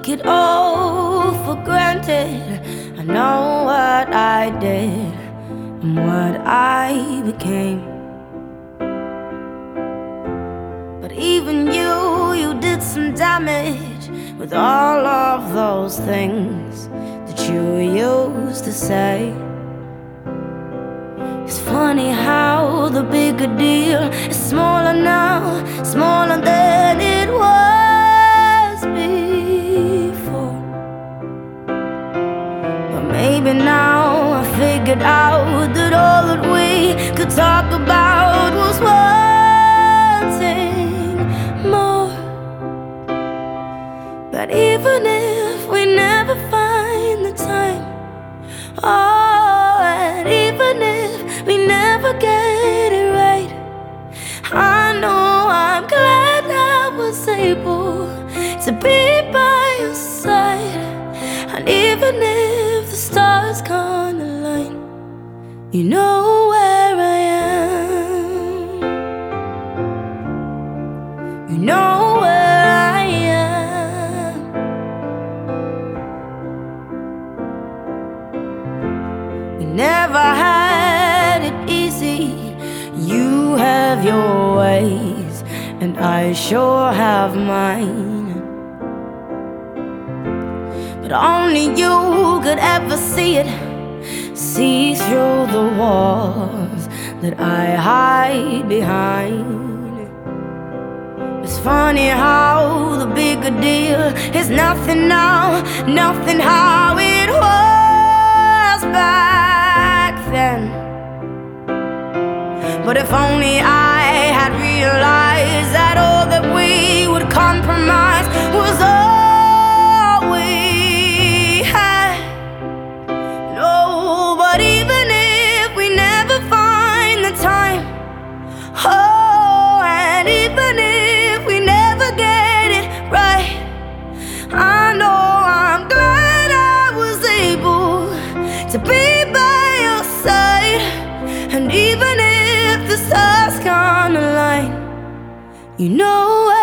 took it all for granted. I know what I did and what I became. But even you did some damage with all of those things that you used to say. It's funny how the bigger deal is smaller now, smaller than it was before. But maybe now I figured out that all that we could talk about was wanting more. But even if we never find the time, oh, and even if we never get it right, I know I'm glad I was able to be by your side. And even if the stars can't align, you know where I am. You know where I am. We never had it easy. You have your ways, and I sure have mine. But only you could ever see it, see through the walls that I hide behind. It's funny how the bigger deal is nothing now, nothing how it was back then. But if only I had realized that all that we would compromise was all we had. No, but even if we never find the time, oh, and even if we never get it right, I know I'm glad I was able to be by your side. And even if the stars can't align, you know